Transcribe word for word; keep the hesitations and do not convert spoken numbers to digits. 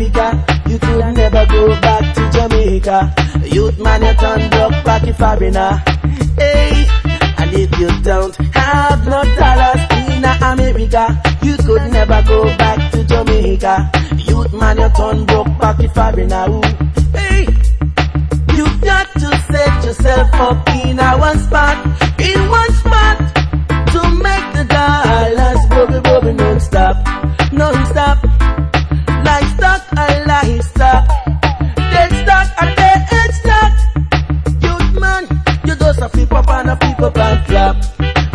America, you could never go back to Jamaica. Youth man, you turn broke back if foreigner. Hey, and if you don't have no dollars in America, you could never go back to Jamaica. Youth man, you turn broke back if foreigner. Hey, you got to set yourself up in a one spot, in one spot, to make the dollar.